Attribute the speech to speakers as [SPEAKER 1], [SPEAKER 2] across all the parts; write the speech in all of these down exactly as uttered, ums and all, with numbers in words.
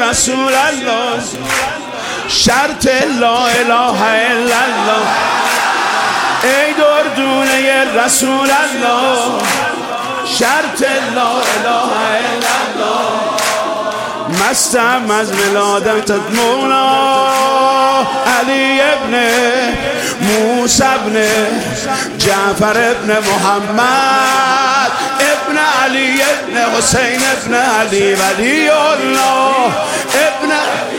[SPEAKER 1] رسول الله، شرط لا اله الا الله. ای دردونه رسول الله، شرط لا اله الا الله. مستم از ولادت مولا علی ابن موسی ابن جعفر ابن محمد ابن علی ابن حسین ابن علی ولی الله ابن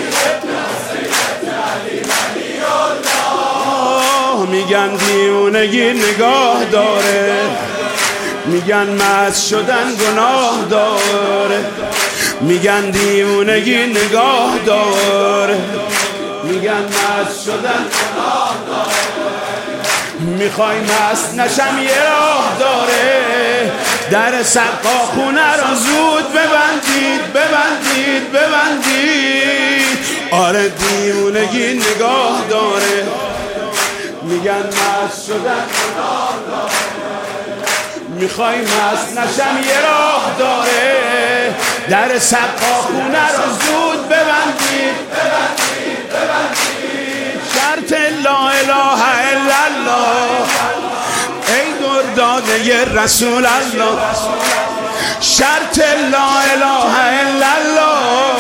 [SPEAKER 1] میگن دیونگی نگاه داره، میگن مست شدن گناه داره، میگن دیونگی نگاه داره، میگن مست شدن گناه داره. میخوای مست نشم یه راه داره، در سقا خونه رو زود ببندید ببندید ببندید. آره دیونگی نگاه داره، میگن مست شدن گناه داره. میخوای مست نشم یه راه داره، در سقا خونه رو زود ببندید ببندید ببندید. شرط لا اله الا الله، ای درداده رسول الله، شرط لا اله الا الله.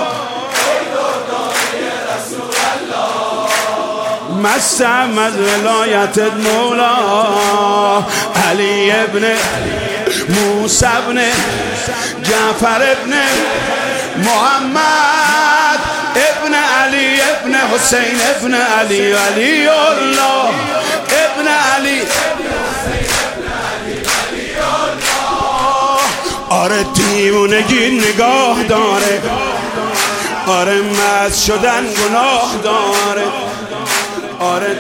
[SPEAKER 1] مستم از ولایت مولا علی ابن موسی ابن جعفر ابن محمد ابن علی ابن حسین ابن علی ولی الله ابن علی. آره دیوونگی نگاه داره، آره مست شدن گناه داره. آره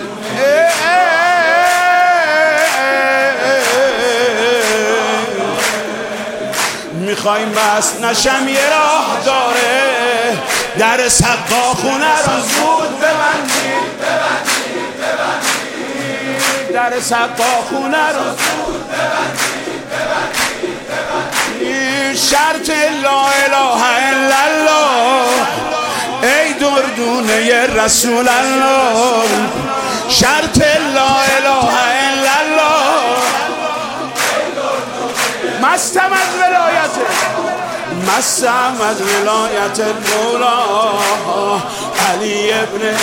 [SPEAKER 1] میخوای مست نشم یه راه داره، در سقا خونه رو زود ببندید ببندید ببندید. در سقا خونه رو زود ببندید ببندید ببندید. شرط لا اله الا الله، ای دردونه رسول الله، شرط لا اله الا الله. مستم از ولایت مستم از ولایت مولا علی ابن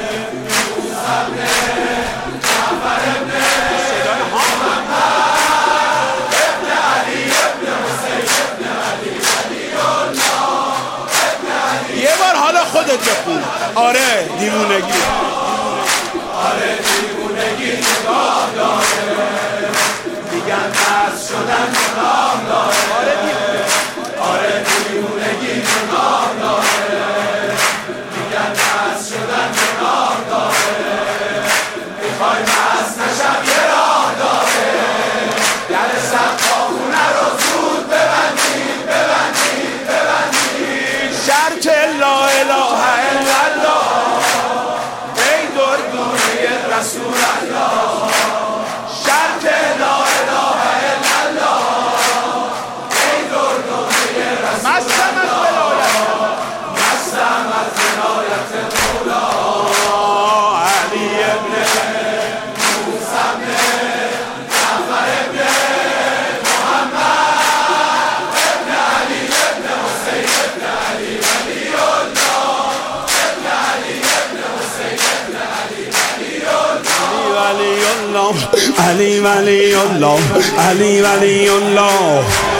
[SPEAKER 1] خودت بخون. آره دیوونگی، آره دیوونگی نگاه داره، میگن مست شدن گناه داره. آره دیوونگی، آره دیوونگی نگاه داره، میگن مست شدن گناه داره. میخوای مست نشم یه راه داره، در سقا خونه رو زود ببندید ببندید ببندید. شرط لا اله الا الله، ای دردونه رسول الله، شرط لا اله الا الله، ای دردونه رسول الله. مستم از ولایت مستم از ولایت مولا علی ابن موسی ابن جعفر ابن محمد ابن علی ابن حسین ابن علی ولی الله ابن علی ابن حسین ابن علی ولی الله علی ولی الله علی ولی الله.